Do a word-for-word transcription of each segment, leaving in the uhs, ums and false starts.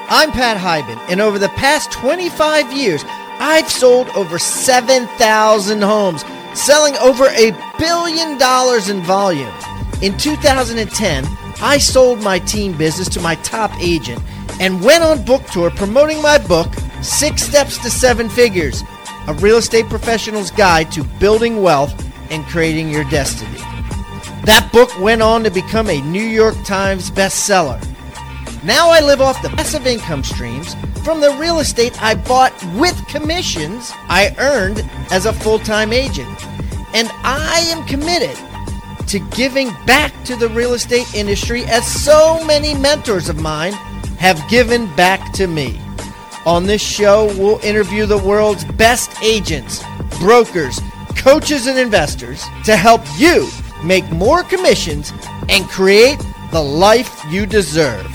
I'm Pat Hiban, and over the past twenty-five years, I've sold over seven thousand homes, selling over a billion dollars in volume. In two thousand ten, I sold my team business to my top agent and went on book tour promoting my book, Six Steps to Seven Figures, a real estate professional's guide to building wealth and creating your destiny. That book went on to become a New York Times bestseller. Now I live off the passive income streams from the real estate I bought with commissions I earned as a full-time agent. And I am committed to giving back to the real estate industry as so many mentors of mine have given back to me. On this show, we'll interview the world's best agents, brokers, coaches, and investors to help you make more commissions and create the life you deserve.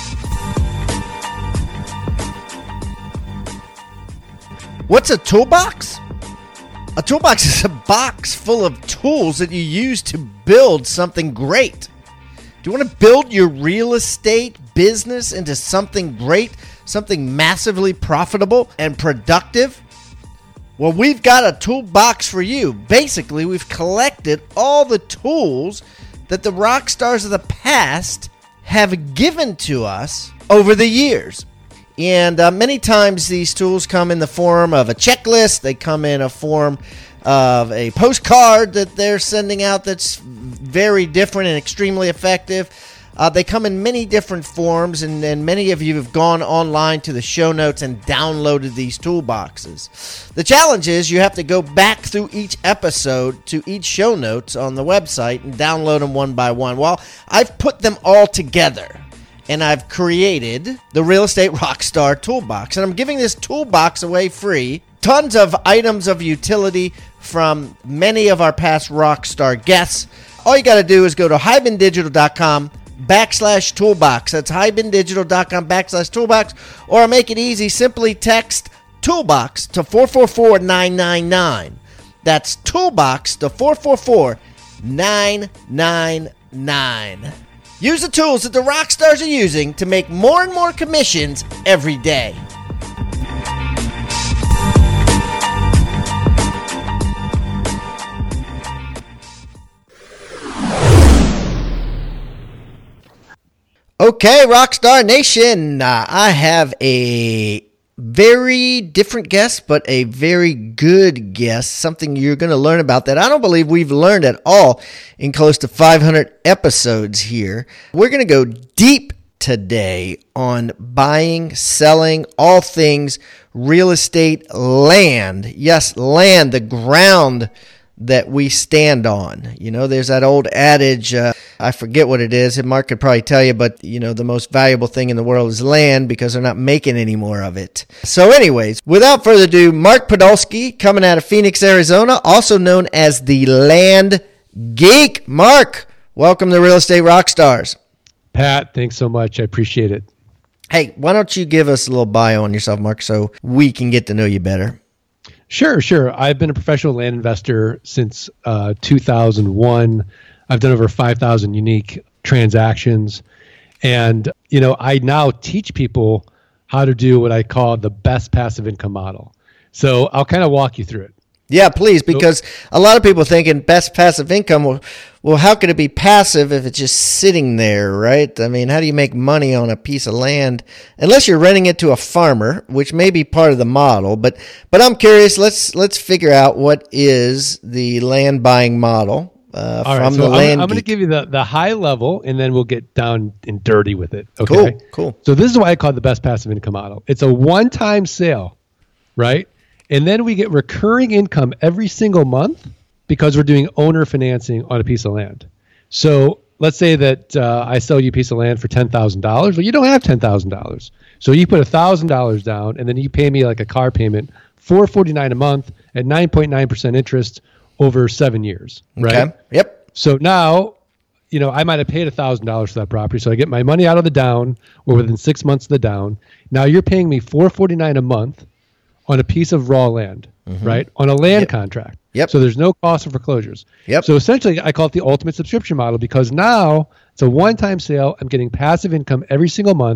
What's a toolbox? A toolbox is a box full of tools that you use to build something great. Do you want to build your real estate business into something great, something massively profitable and productive? Well, we've got a toolbox for you. Basically, we've collected all the tools that the rock stars of the past have given to us over the years. And uh, many times these tools come in the form of a checklist. They come in a form of a postcard that they're sending out that's very different and extremely effective. Uh, they come in many different forms, and, and many of you have gone online to the show notes and downloaded these toolboxes. The challenge is you have to go back through each episode to each show notes on the website and download them one by one. Well, I've put them all together, and I've created the Real Estate Rockstar Toolbox. And I'm giving this toolbox away free. Tons of items of utility from many of our past Rockstar guests. All you got to do is go to hibandigital.com backslash toolbox. That's hibandigital.com backslash toolbox. Or I'll make it easy. Simply text toolbox to four four four nine nine nine. That's toolbox to four four four nine nine nine. Use the tools that the rock stars are using to make more and more commissions every day. Okay, Rockstar Nation, uh, I have a very different guest, but a very good guest, something you're going to learn about that I don't believe we've learned at all in close to five hundred episodes here. We're going to go deep today on buying, selling, all things real estate land. Yes, land, the ground that we stand on. You know, there's that old adage, uh, I forget what it is, and Mark could probably tell you, but, you know, the most valuable thing in the world is land because they're not making any more of it. So anyways, without further ado, Mark Podolsky, coming out of Phoenix, Arizona, also known as the Land Geek. Mark, welcome to Real Estate Rockstars. Pat, thanks so much. I appreciate it. Hey, why don't you give us a little bio on yourself, Mark, so we can get to know you better? Sure, sure. I've been a professional land investor since uh, two thousand one. I've done over five thousand unique transactions. And, you know, I now teach people how to do what I call the best passive income model. So I'll kind of walk you through it. Yeah, please, because a lot of people thinking best passive income, well, well, how could it be passive if it's just sitting there, right? I mean, how do you make money on a piece of land unless you're renting it to a farmer, which may be part of the model. But but I'm curious, let's let's figure out what is the land buying model uh, All from right, so the land. I'm, I'm going to give you the, the high level, and then we'll get down and dirty with it. Okay? Cool, cool. So this is why I call it the best passive income model. It's a one-time sale, right? And then we get recurring income every single month because we're doing owner financing on a piece of land. So let's say that uh, I sell you a piece of land for ten thousand dollars. Well, you don't have ten thousand dollars. So you put one thousand dollars down, and then you pay me like a car payment, four hundred forty-nine dollars a month at nine point nine percent interest over seven years, right? Okay. Yep. So now, you know, I might have paid one thousand dollars for that property. So I get my money out of the down, or within six months of the down. Now you're paying me four hundred forty-nine dollars a month on a piece of raw land, mm-hmm. right? On a land yep. contract. Yep. So there's no cost for foreclosures. Yep. So essentially, I call it the ultimate subscription model because now it's a one-time sale. I'm getting passive income every single month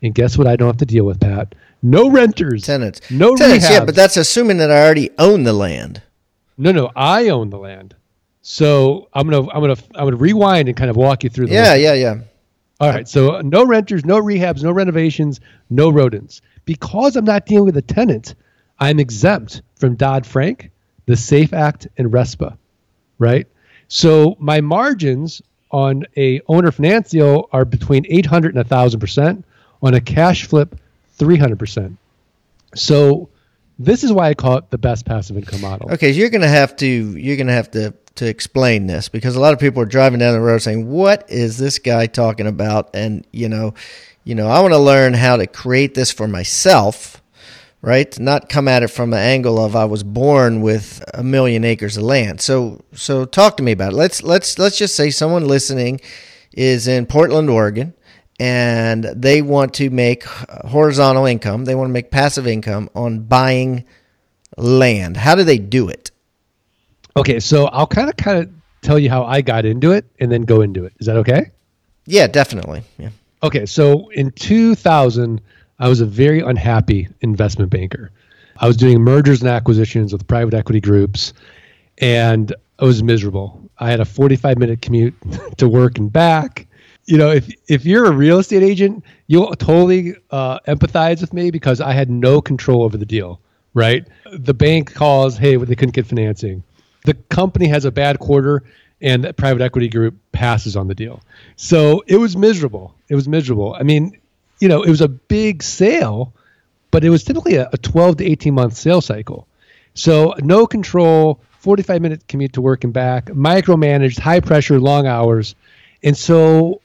And guess what I don't have to deal with, Pat? No renters. Tenants. No Tenants, rehabs. yeah, but that's assuming that I already own the land. No, no, I own the land. So I'm gonna I'm gonna I'm gonna rewind and kind of walk you through the Yeah, list. yeah, yeah. All right. So no renters, no rehabs, no renovations, no rodents. Because I'm not dealing with a tenant, I'm exempt from Dodd-Frank, the SAFE Act, and RESPA. Right? So my margins on a owner finance deal are between eight hundred and one thousand percent. On a cash flip, three hundred percent. So this is why I call it the best passive income model. Okay, so you're gonna have to you're gonna have to to explain this, because a lot of people are driving down the road saying, "What is this guy talking about?" And you know, you know, I want to learn how to create this for myself, right? Not come at it from the angle of I was born with a million acres of land. So so talk to me about it. Let's let's let's just say someone listening is in Portland, Oregon, and they want to make horizontal income. They want to make passive income on buying land. How do they do it? Okay, so I'll kind of kind of tell you how I got into it and then go into it. Is that okay? Yeah, definitely. Yeah. Okay, so in two thousand, I was a very unhappy investment banker. I was doing mergers and acquisitions with private equity groups, and I was miserable. I had a forty-five minute commute to work and back. You know, if if you're a real estate agent, you'll totally uh, empathize with me, because I had no control over the deal, right? The bank calls, hey, they couldn't get financing. The company has a bad quarter, and the private equity group passes on the deal. So it was miserable. It was miserable. I mean, you know, it was a big sale, but it was typically a, a twelve to eighteen month sales cycle. So no control, forty-five minute commute to work and back, micromanaged, high pressure, long hours. And so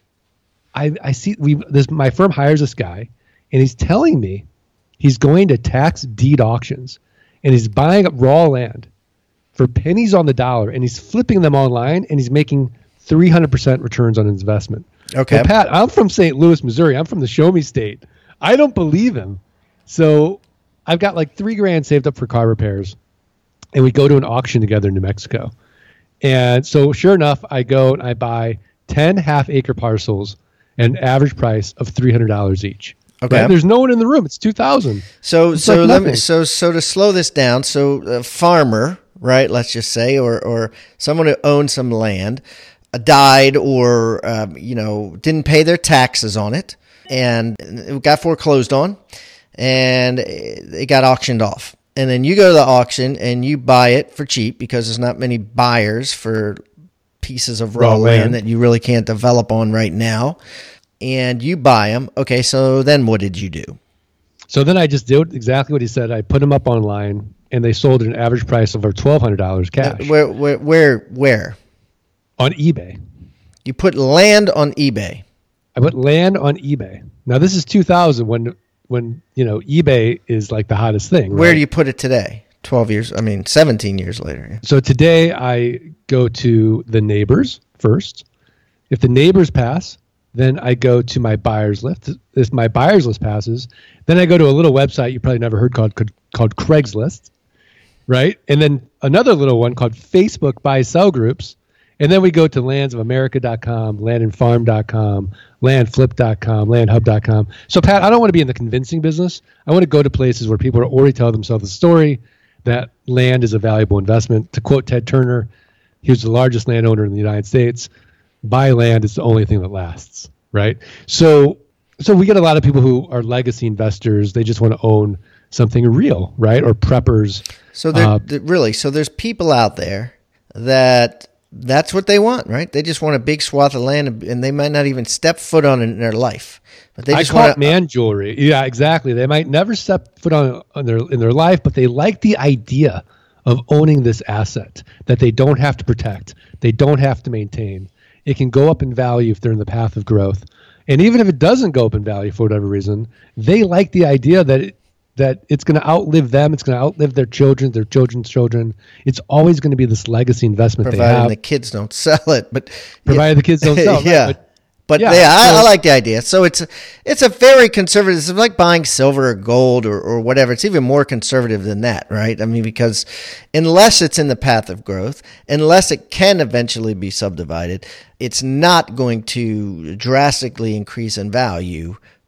I, I see we this my firm hires this guy, and he's telling me he's going to tax deed auctions, and he's buying up raw land for pennies on the dollar, and he's flipping them online, and he's making three hundred percent returns on his investment. Okay. Well, Pat, I'm from Saint Louis, Missouri. I'm from the Show Me State. I don't believe him. So I've got like three grand saved up for car repairs, and we go to an auction together in New Mexico. And so sure enough, I go and I buy ten half acre parcels at an average price of three hundred dollars each. Okay. Right? There's no one in the room. It's two thousand. So It's so like let me nothing. so so to slow this down, so a farmer, right? Let's just say, or or someone who owns some land, uh, died, or um, you know, didn't pay their taxes on it, and it got foreclosed on, and it got auctioned off. And then you go to the auction and you buy it for cheap, because there's not many buyers for pieces of raw Raw land land. that you really can't develop on right now. And you buy them. Okay, so then what did you do? So then I just did exactly what he said. I put them up online, and they sold at an average price of over twelve hundred dollars cash Where where where where? on eBay. You put land on eBay. I put land on eBay. Now this is two thousand, when when you know eBay is like the hottest thing. Where right? do you put it today? twelve years, I mean, seventeen years later. So today I go to the neighbors first. If the neighbors pass, then I go to my buyers list. If my buyers list passes, then I go to a little website you probably never heard called called Craigslist, right? And then another little one called Facebook buy sell groups. And then we go to lands of america dot com, land and farm dot com, land flip dot com, land hub dot com. So Pat, I don't want to be in the convincing business. I want to go to places where people are already telling themselves the story that land is a valuable investment. To quote Ted Turner, he was the largest landowner in the United States. Buy land, it's the only thing that lasts, right? So so we get a lot of people who are legacy investors. They just want to own something real, right? Or preppers. So there, Uh, th- really, so there's people out there that that's what they want, right? They just want a big swath of land, and- and they might not even step foot on it in their life. But they I just call want it man jewelry. Yeah, exactly. They might never step foot on, on their in their life, but they like the idea of owning this asset that they don't have to protect, they don't have to maintain. It can go up in value if they're in the path of growth, and even if it doesn't go up in value for whatever reason, they like the idea that it, that it's going to outlive them. It's going to outlive their children, their children's children. It's always going to be this legacy investment they providing have, the kids don't sell it, but provided the kids don't sell. right? yeah. But But Yeah, yeah, I, so- I like the idea. So it's it's a very conservative. It's like buying silver or gold or, or whatever. It's even more conservative than that, right? I mean, because unless it's in the path of growth, unless it can eventually be subdivided, it's not going to drastically increase in value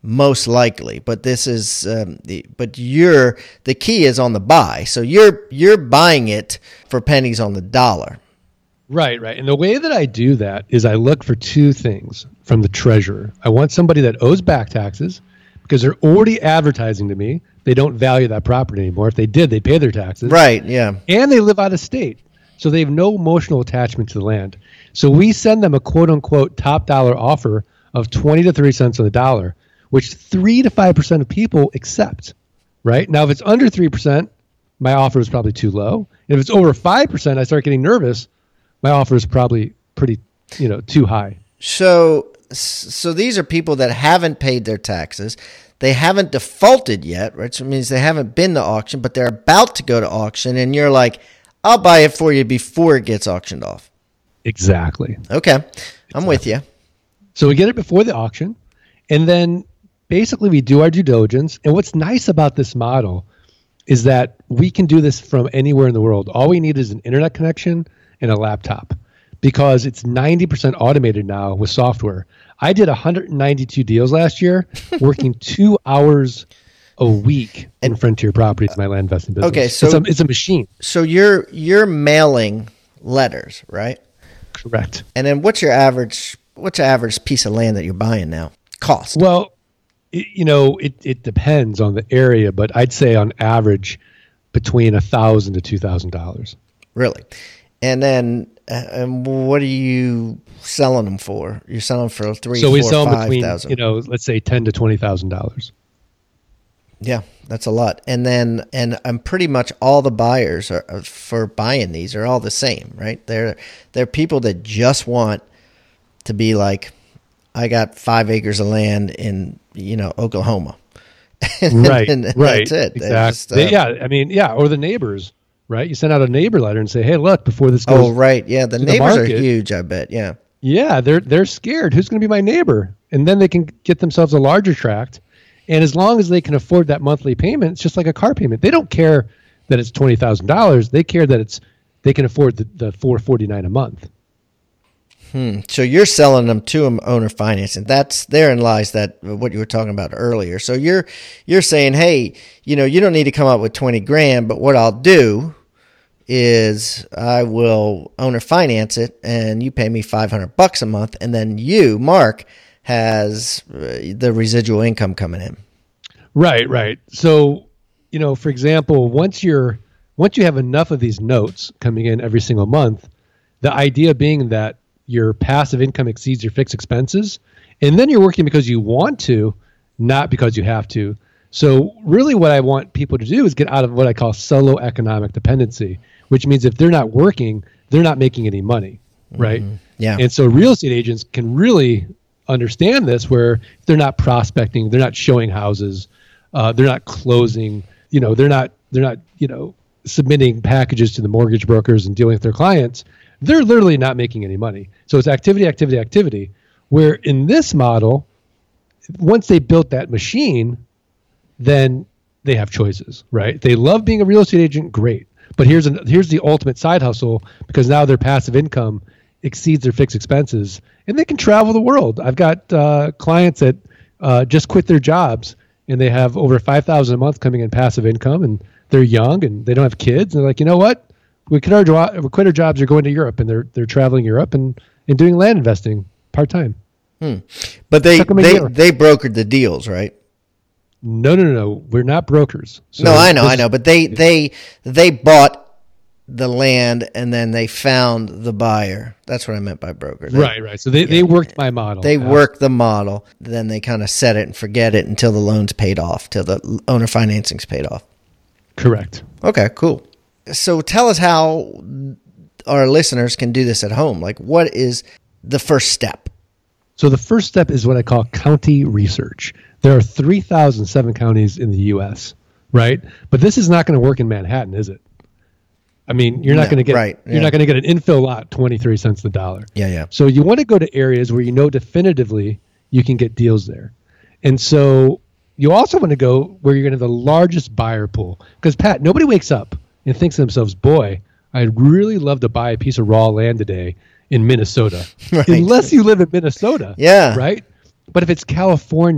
most likely. But this is, um, the, but you're, the key is on the buy. So you're, you're buying it for pennies on the dollar. Right, right. And the way that I do that is I look for two things from the treasurer. I want somebody that owes back taxes because they're already advertising to me. They don't value that property anymore. If they did, they pay their taxes. Right, yeah. And they live out of state. So they have no emotional attachment to the land. So we send them a quote unquote top dollar offer of twenty to thirty cents on the dollar, which three to five percent of people accept, right? Now, if it's under three percent, my offer is probably too low. And if it's over five percent, I start getting nervous. My offer is probably pretty, you know, too high. So, so these are people that haven't paid their taxes. They haven't defaulted yet, right? So it means they haven't been to auction, but they're about to go to auction. And you're like, I'll buy it for you before it gets auctioned off. Exactly. Okay. I'm exactly. with you. So we get it before the auction. And then basically we do our due diligence. And what's nice about this model is that we can do this from anywhere in the world. All we need is an internet connection and a laptop because it's ninety percent automated now with software. I did one hundred ninety-two deals last year, working two hours a week in Frontier Properties, my land investing business. Okay, so it's a, it's a machine. So you're you're mailing letters, right? Correct. And then what's your average what's your average piece of land that you're buying now? Cost? Well, it, you know, it it depends on the area, but I'd say on average between a thousand to two thousand dollars. Really? And then, uh, and what are you selling them for? You're selling for three, so four, we sell them five between, thousand. you know, let's say ten to twenty thousand dollars. Yeah, that's a lot. And then, and I'm pretty much all the buyers are for buying these are all the same, right? They're they're people that just want to be like, I got five acres of land in you know Oklahoma. and, right, and right, that's it. Exactly. Just, uh, yeah, I mean, yeah, or the neighbors. Right, you send out a neighbor letter and say, "Hey, look, before this goes." Oh, right, yeah, the neighbors the are huge. I bet, yeah. Yeah, they're they're scared. Who's going to be my neighbor? And then they can get themselves a larger tract, and as long as they can afford that monthly payment, it's just like a car payment. They don't care that it's twenty thousand dollars. They care that it's they can afford the, the four forty nine a month. Hmm. So you're selling them to them owner financing. That's therein lies that what you were talking about earlier. So you're you're saying, hey, you know, you don't need to come up with twenty grand, but what I'll do is I will owner finance it and you pay me five hundred bucks a month. And then you, Mark, has the residual income coming in. Right, right. So, you know, for example, once you're, once you have enough of these notes coming in every single month, the idea being that your passive income exceeds your fixed expenses, and then you're working because you want to, not because you have to. So really what I want people to do is get out of what I call solo economic dependency, which means if they're not working, they're not making any money, right? Mm-hmm. Yeah. And so real estate agents can really understand this where they're not prospecting, they're not showing houses, uh, they're not closing, you know, they're not, they're not, you know, submitting packages to the mortgage brokers and dealing with their clients. They're literally not making any money. So it's activity, activity, activity, where in this model, once they built that machine, then they have choices, right? They love being a real estate agent, great. But here's an, here's the ultimate side hustle because now their passive income exceeds their fixed expenses and they can travel the world. I've got uh, clients that uh, just quit their jobs and they have over five thousand dollars a month coming in passive income and they're young and they don't have kids. And they're like, you know what? We quit our, jo- we quit our jobs, are going to Europe and they're they're traveling Europe and, and doing land investing part-time. Hmm. But they, they, they brokered the deals, right? No, no, no, no. We're not brokers. So no, I know, I know. But they, they, they bought the land and then they found the buyer. That's what I meant by broker. They, right, right. So they, yeah, they worked my model. They uh, worked the model. Then they kind of set it and forget it until the loan's paid off, till the owner financing's paid off. Correct. Okay, cool. So tell us how our listeners can do this at home. Like, what is the first step? So the first step is what I call county research. There are three thousand seven counties in the U S, right? But this is not going to work in Manhattan, is it? I mean, you're not no, going to get right, you're yeah. not going to get an infill lot twenty-three cents the dollar. Yeah, yeah. So you want to go to areas where you know definitively you can get deals there. And so you also want to go where you're going to have the largest buyer pool. Because Pat, nobody wakes up and thinks to themselves, boy, I'd really love to buy a piece of raw land today in Minnesota. Right. Unless you live in Minnesota. Yeah. Right? But if it's California,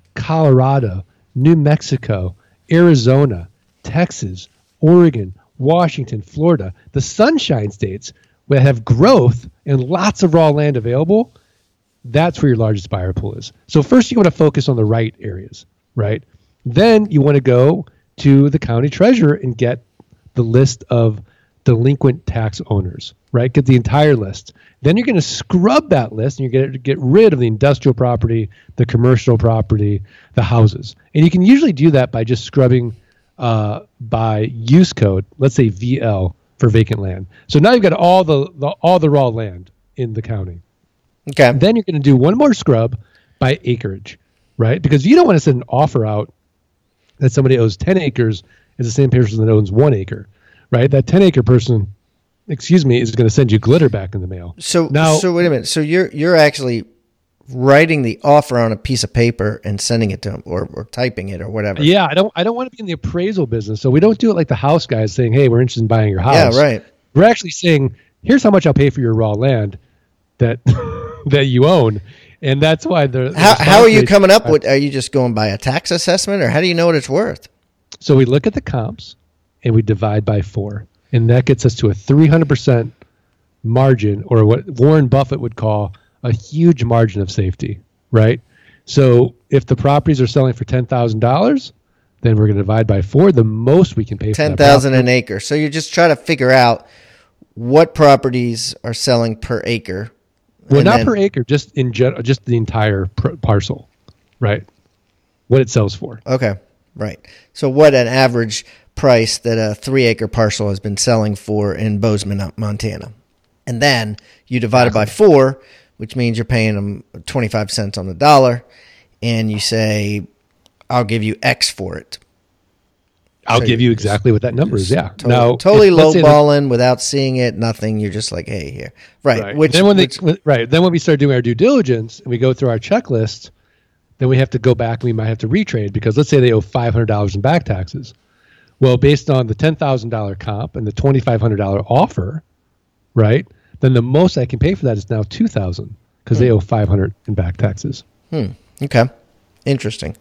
Colorado, New Mexico, Arizona, Texas, Oregon, Washington, Florida, the Sunshine States that have growth and lots of raw land available, that's where your largest buyer pool is. So first you want to focus on the right areas, right? Then you want to go to the county treasurer and get the list of delinquent tax owners, right? Get the entire list. Then you're going to scrub that list and you're going to get rid of the industrial property, the commercial property, the houses. And you can usually do that by just scrubbing uh, by use code, let's say V L for vacant land. So now you've got all the, the all the raw land in the county. Okay. Then you're going to do one more scrub by acreage, right? Because you don't want to send an offer out that somebody owes ten acres is the same person that owns one acre, right? That ten acre person, excuse me, is going to send you glitter back in the mail. So now, so wait a minute. So you're you're actually writing the offer on a piece of paper and sending it to them, or, or typing it or whatever. Yeah, I don't I don't want to be in the appraisal business. So we don't do it like the house guys saying, "Hey, we're interested in buying your house." Yeah, right. We're actually saying, "Here's how much I'll pay for your raw land that that you own." And that's why the, the how how are you rate, coming up with? Are you just going by a tax assessment, or how do you know what it's worth? So we look at the comps and we divide by four, and that gets us to a three hundred percent margin, or what Warren Buffett would call a huge margin of safety, right? So if the properties are selling for ten thousand dollars, then we're going to divide by four. The most we can pay for ten thousand an acre. So you just try to figure out what properties are selling per acre. Well, not then, per acre, just in general, just the entire pr- parcel, right? What it sells for. Okay, right. So what an average price that a three acre parcel has been selling for in Bozeman, Montana. And then you divide exactly. it by four, which means you're paying them twenty-five cents on the dollar, and you say, I'll give you X for it. I'll so give you exactly what that number is, yeah. Totally, now, totally lowballing without seeing it, nothing. You're just like, hey, here. Right. Right. Which, then when which, they, right. Then when we start doing our due diligence and we go through our checklist, then we have to go back and we might have to retrade, because let's say they owe five hundred dollars in back taxes. Well, based on the ten thousand dollars comp and the twenty-five hundred dollars offer, right, then the most I can pay for that is now two thousand dollars because hmm. they owe five hundred dollars in back taxes. Hmm. Okay. Interesting.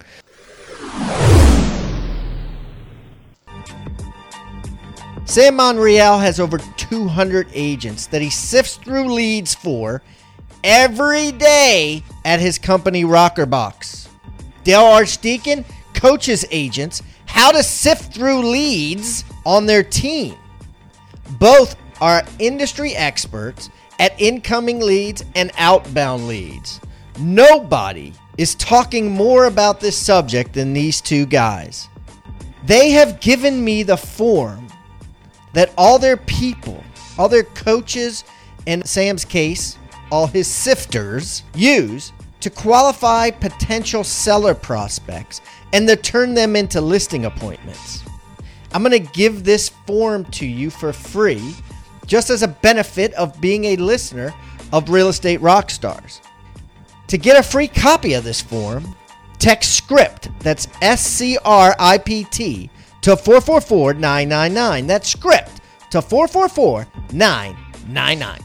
Sam Monreal has over two hundred agents that he sifts through leads for every day at his company Rockerbox. Dale Archdeacon coaches agents how to sift through leads on their team. Both are industry experts at incoming leads and outbound leads. Nobody is talking more about this subject than these two guys. They have given me the form that all their people, all their coaches, and Sam's case, all his sifters, use to qualify potential seller prospects and to turn them into listing appointments. I'm going to give this form to you for free, just as a benefit of being a listener of Real Estate Rockstars. To get a free copy of this form, text SCRIPT, that's S C R I P T, to four four four nine nine nine. That's SCRIPT to four four four nine nine nine.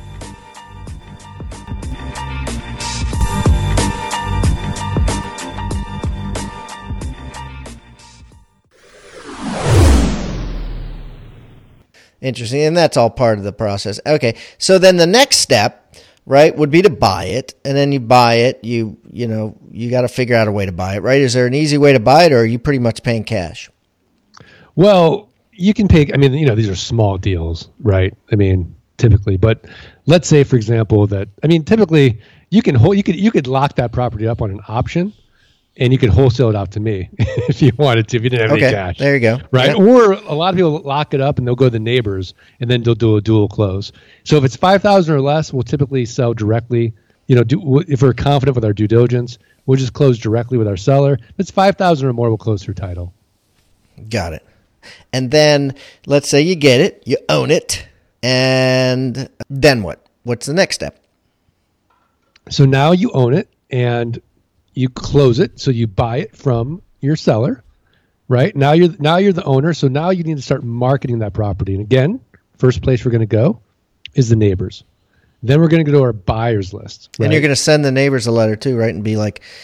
Interesting, and that's all part of the process. Okay, so then the next step, right, would be to buy it, and then you buy it, you you know, you got to figure out a way to buy it, right? Is there an easy way to buy it, or are you pretty much paying cash? Well, you can pay, I mean, you know, these are small deals, right? I mean, typically, but let's say, for example, that, I mean, typically you can hold, you could, you could lock that property up on an option, and you could wholesale it out to me if you wanted to, if you didn't have okay, any cash. There you go. Right. Yep. Or a lot of people lock it up and they'll go to the neighbors and then they'll do a dual close. So if it's five thousand or less, we'll typically sell directly. You know, do, if we're confident with our due diligence, we'll just close directly with our seller. If it's five thousand or more, we'll close through title. Got it. And then let's say you get it, you own it, and then what? What's the next step? So now you own it and you close it. So you buy it from your seller, right? Now you're now you're the owner. So now you need to start marketing that property. And again, first place we're going to go is the neighbors. Then we're going to go to our buyers list. Right? And you're going to send the neighbors a letter too, right? And be like,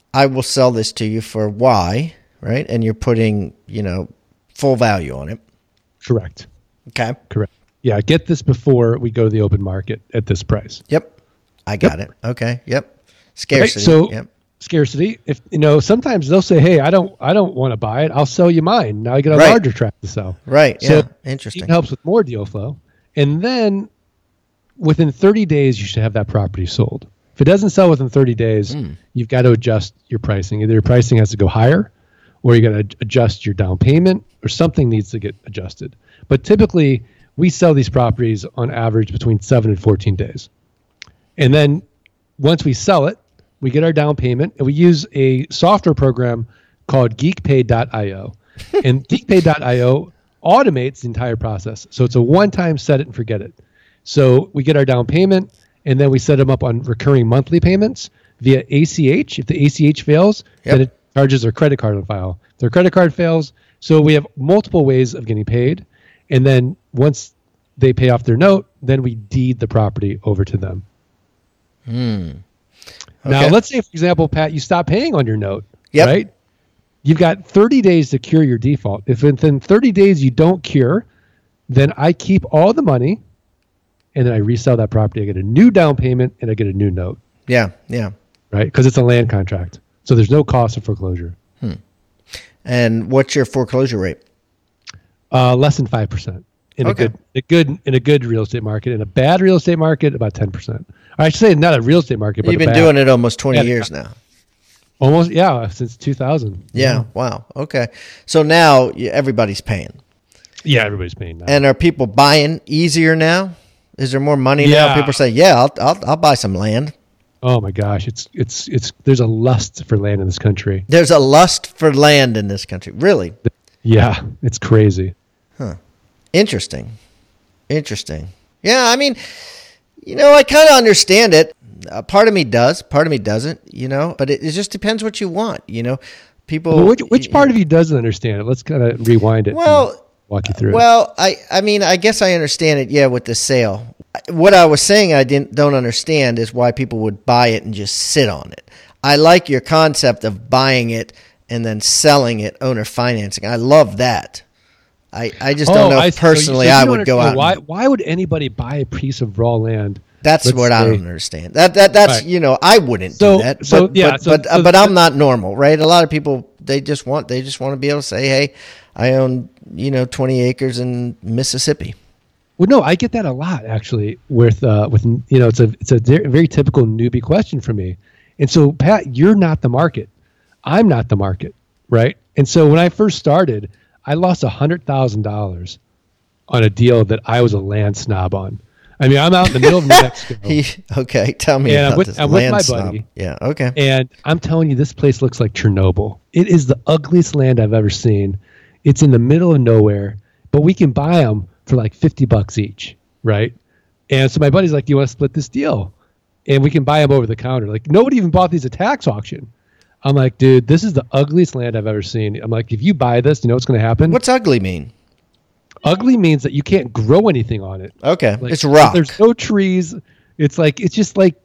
I will sell this to you for Y, right? And you're putting, you know, full value on it. Correct. Okay. Correct. Yeah, get this before we go to the open market at this price. Yep. I got Yep. it. Okay. Yep. Scarcity. Right, so yep. scarcity. If you know, sometimes they'll say, "Hey, I don't, I don't want to buy it. I'll sell you mine." Now I get a Right. larger tract to sell. Right. So Yeah. it Interesting. helps with more deal flow. And then within thirty days, you should have that property sold. If it doesn't sell within thirty days, Mm. you've got to adjust your pricing. Either your pricing has to go higher, or you got to adjust your down payment, or something needs to get adjusted. But typically, we sell these properties on average between seven and fourteen days. And then once we sell it, we get our down payment, and we use a software program called geekpay dot io. And geekpay dot io automates the entire process. So it's a one-time set it and forget it. So we get our down payment, and then we set them up on recurring monthly payments via A C H. If the A C H fails, Yep. then it charges their credit card on file. If their credit card fails, so we have multiple ways of getting paid. And then once they pay off their note, then we deed the property over to them. Hmm. Now, Okay. let's say, for example, Pat, you stop paying on your note, Yep. right? You've got thirty days to cure your default. If within thirty days you don't cure, then I keep all the money, and then I resell that property. I get a new down payment, and I get a new note, Yeah. Yeah. right? Because it's a land contract. So there's no cost of foreclosure. And what's your foreclosure rate? Uh, less than five percent in Okay. a good, a good, in a good real estate market. In a bad real estate market, about ten percent. I should say not a real estate market, but You've a been bad, doing it almost twenty Yeah. years now. almost, yeah, since two thousand. Yeah. Wow. Okay. So now y- everybody's paying. Yeah, everybody's paying now. And are people buying easier now? Is there more money Yeah. now? People say, "Yeah, I'll, I'll I'll buy some land." Oh my gosh, it's it's it's there's a lust for land in this country. There's a lust for land in this country. Really Yeah, it's crazy. interesting. Interesting. Yeah, I mean, you know, I kind of understand it. Uh, part of me does, part of me doesn't. You know, but it, it just depends what you want. You know, people. Well, which which part of you doesn't understand it? Let's kind of rewind it. and Well, walk you through it. Well, I, I mean, I guess I understand it. Yeah, with the sale. What I was saying I didn't don't understand is why people would buy it and just sit on it. I like your concept of buying it and then selling it, owner financing. I love that. I, I just don't know I if see. So you- personally so you I don't would go understand out. Why and- why would anybody buy a piece of raw land? That's let's what I say- don't understand. That that that's Right. you know I wouldn't So- do that. But, so, yeah, but so- but, so but I'm that- not normal, right? A lot of people they just want they just want to be able to say, hey, I own you know twenty acres in Mississippi. Well, no, I get that a lot actually. With uh, with you know, it's a it's a very, very typical newbie question for me. And so, Pat, you're not the market. I'm not the market, right? And so when I first started, I lost a hundred thousand dollars on a deal that I was a land snob on. I mean, I'm out in the middle of New Mexico, He, okay, tell me Yeah, I'm about with- this I'm with land my snob. buddy. Yeah, okay. and I'm telling you, this place looks like Chernobyl. It is the ugliest land I've ever seen. It's in the middle of nowhere, but we can buy them for like fifty bucks each, right? And so my buddy's like, "Do you want to split this deal?" And we can buy them over the counter. Like nobody even bought these at tax auction. I'm like, dude, this is the ugliest land I've ever seen. I'm like, if you buy this, you know what's going to happen? What's ugly mean? Ugly means that you can't grow anything on it. Okay, Like, it's rock. There's no trees. It's like it's just like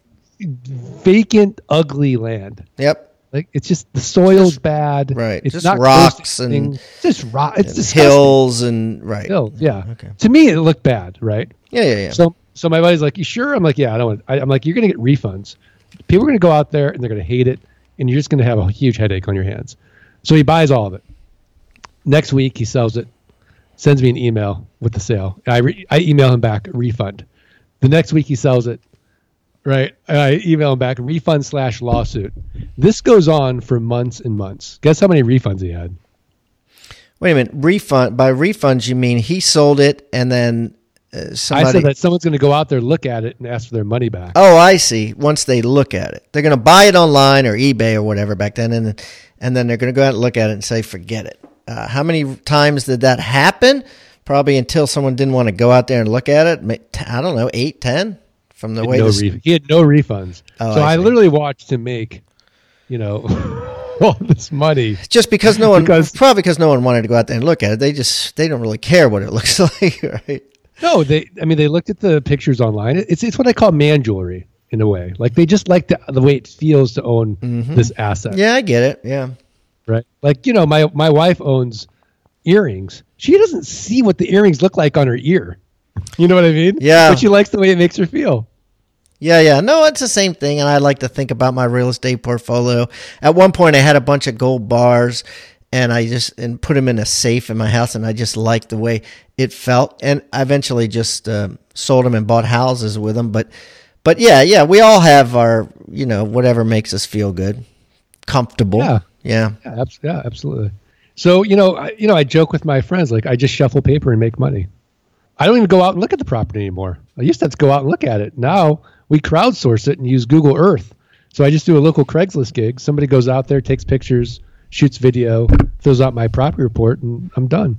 vacant, ugly land. Yep. Like it's just the soil's bad. right, It's just not rocks roasting and- anything. just rock. It's And disgusting. hills and right. Hills, yeah. Okay. To me, it looked bad, right? Yeah, yeah, yeah. So, so my buddy's like, "You sure?" I'm like, "Yeah, I don't." Want I, I'm like, "You're gonna get refunds. People are gonna go out there and they're gonna hate it, and you're just gonna have a huge headache on your hands." So he buys all of it. Next week, he sells it, sends me an email with the sale. I re- I email him back refund. The next week, he sells it. Right. And I email him back refund slash lawsuit. This goes on for months and months. Guess how many refunds he had? Wait a minute. Refund by refunds you mean he sold it and then uh, somebody. I said that someone's going to go out there, look at it, and ask for their money back. Oh, I see. Once they look at it, they're going to buy it online or eBay or whatever back then, and and then they're going to go out and look at it and say, "Forget it." Uh, how many times did that happen? Probably until someone didn't want to go out there and look at it. Ma- t- I don't know, eight, ten from the He way had no this. ref- he had no refunds. Oh, so I I, see. literally watched him make, you know, all this money. Just because no one, Because- probably because no one wanted to go out there and look at it. They just they don't really care what it looks like, right? No, they. I mean, they looked at the pictures online. It's it's what I call man jewelry. in a way. Like they just like the, the way it feels to own Mm-hmm. this asset. Yeah, I get it. Yeah. Right. Like, you know, my, my wife owns earrings. She doesn't see what the earrings look like on her ear. You know what I mean? Yeah. But she likes the way it makes her feel. Yeah, yeah. No, it's the same thing. And I like to think about my real estate portfolio. At one point, I had a bunch of gold bars, and I just and put them in a safe in my house, and I just liked the way it felt. And I eventually just uh, sold them and bought houses with them. But, but yeah, yeah, we all have our, you know, whatever makes us feel good, comfortable. Yeah. Yeah. Yeah, abs- yeah, absolutely. So, you know, I, you know, I joke with my friends, like I just shuffle paper and make money. I don't even go out and look at the property anymore. I used to have to go out and look at it. Now we crowdsource it and use Google Earth. So I just do a local Craigslist gig. Somebody goes out there, takes pictures, shoots video, fills out my property report, and I'm done.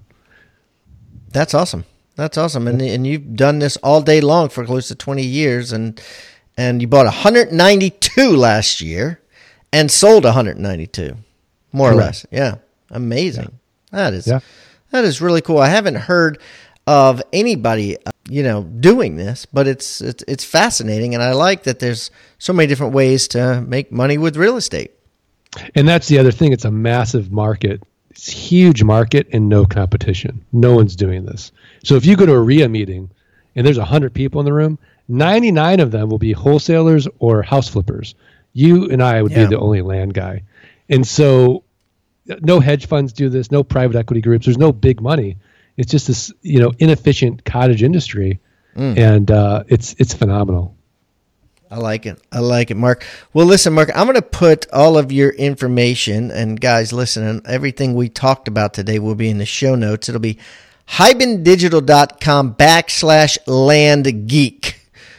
That's awesome. That's awesome. And and you've done this all day long for close to twenty years, and and you bought one hundred ninety-two last year and sold one hundred ninety-two, more Correct. or less. Yeah. Amazing. Yeah. That is Yeah. that is really cool. I haven't heard of anybody, uh, you know, doing this, but it's, it's it's fascinating, and I like that there's so many different ways to make money with real estate. And that's the other thing. It's a massive market. It's a huge market and no competition. No one's doing this. So if you go to a R I A meeting and there's one hundred people in the room, ninety-nine of them will be wholesalers or house flippers. You and I would Yeah. be the only land guy. And so no hedge funds do this, no private equity groups. There's no big money. It's just this, you know, inefficient cottage industry. Mm. And uh, it's it's phenomenal. I like it. I like it, Mark. Well, listen, Mark, I'm going to put all of your information, and guys, listen, everything we talked about today will be in the show notes. It'll be hibandigital.com backslash land geek.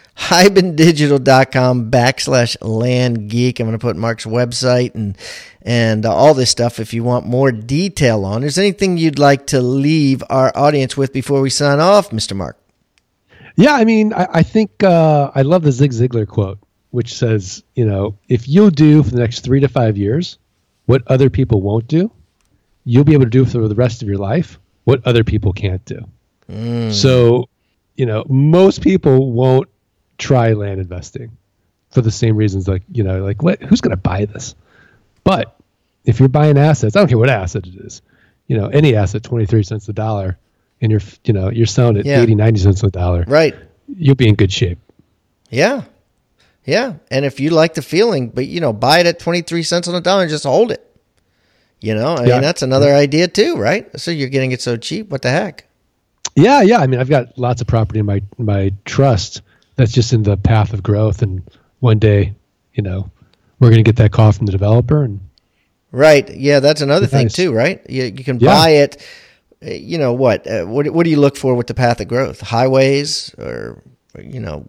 hibandigital.com backslash land geek. I'm going to put Mark's website and and uh, all this stuff if you want more detail on. Is there anything you'd like to leave our audience with before we sign off, Mister Mark? Yeah, I mean, I, I think uh, I love the Zig Ziglar quote, which says, you know, if you'll do for the next three to five years what other people won't do, you'll be able to do for the rest of your life what other people can't do. Mm. So, you know, most people won't try land investing for the same reasons, like, you know, like, what, who's going to buy this? But if you're buying assets, I don't care what asset it is, you know, any asset, twenty-three cents a dollar, and you're, you know, you're selling it Yeah. eighty, ninety cents a dollar, Right. you'll be in good shape. Yeah. Yeah. And if you like the feeling, but, you know, buy it at twenty-three cents on the dollar and just hold it. You know, I Yeah. mean, that's another idea too, right? So you're getting it so cheap. What the heck? Yeah, yeah. I mean, I've got lots of property in my my trust that's just in the path of growth, and one day, you know, we're going to get that call from the developer. And Right. Yeah. That's another thing Nice. too, right? You, you can Yeah. buy it. uh, You know what? Uh, what? What do you look for with the path of growth? Highways, or, you know?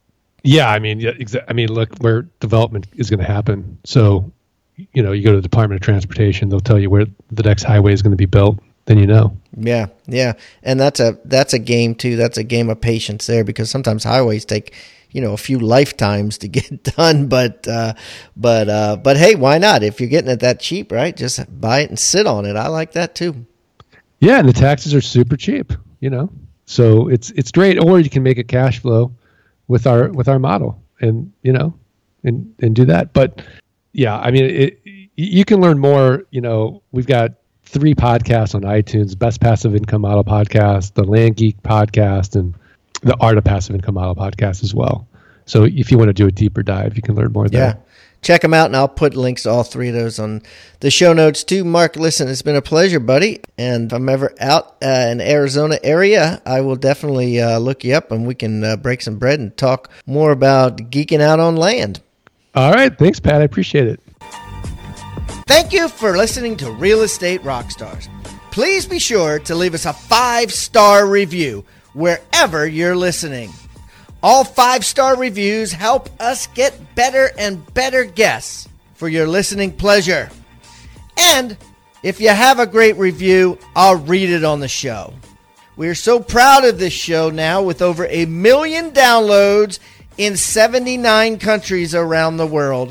yeah, I mean, yeah, exa- I mean, look, where development is going to happen. So, you know, you go to the Department of Transportation, they'll tell you where the next highway is going to be built. Then you know. Yeah. Yeah. And that's a that's a game too. That's a game of patience there, because sometimes highways take, you know, a few lifetimes to get done. But uh, but uh, but hey, why not? If you're getting it that cheap, right? Just buy it and sit on it. I like that too. Yeah, and the taxes are super cheap. You know, so it's it's great. Or you can make a cash flow with our with our model, and you know, and and do that. But yeah, I mean, it, you can learn more. You know, we've got three podcasts on iTunes: Best Passive Income Model Podcast, the Land Geek Podcast, and the Art of Passive Income Model Podcast as well. So if you want to do a deeper dive, you can learn more there. Yeah. Check them out, and I'll put links to all three of those on the show notes too. Mark, listen, it's been a pleasure, buddy. And if I'm ever out uh, in Arizona area, I will definitely uh, look you up, and we can uh, break some bread and talk more about geeking out on land. All right. Thanks, Pat. I appreciate it. Thank you for listening to Real Estate Rockstars. Please be sure to leave us a five-star review wherever you're listening. All five-star reviews help us get better and better guests for your listening pleasure. And if you have a great review, I'll read it on the show. We are so proud of this show now, with over a million downloads in seventy-nine countries around the world.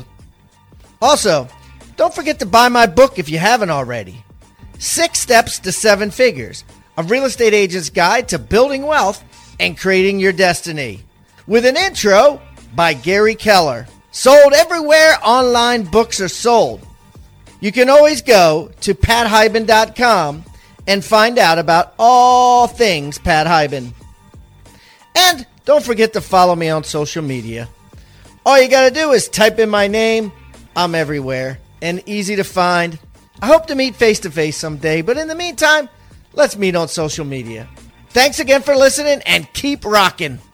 Also, don't forget to buy my book if you haven't already. Six Steps to Seven Figures, a real estate agent's guide to building wealth and creating your destiny. With an intro by Gary Keller. Sold everywhere online books are sold. You can always go to pat hiban dot com and find out about all things Pat Hiban. And don't forget to follow me on social media. All you got to do is type in my name. I'm everywhere and easy to find. I hope to meet face to face someday, but in the meantime, let's meet on social media. Thanks again for listening and keep rocking.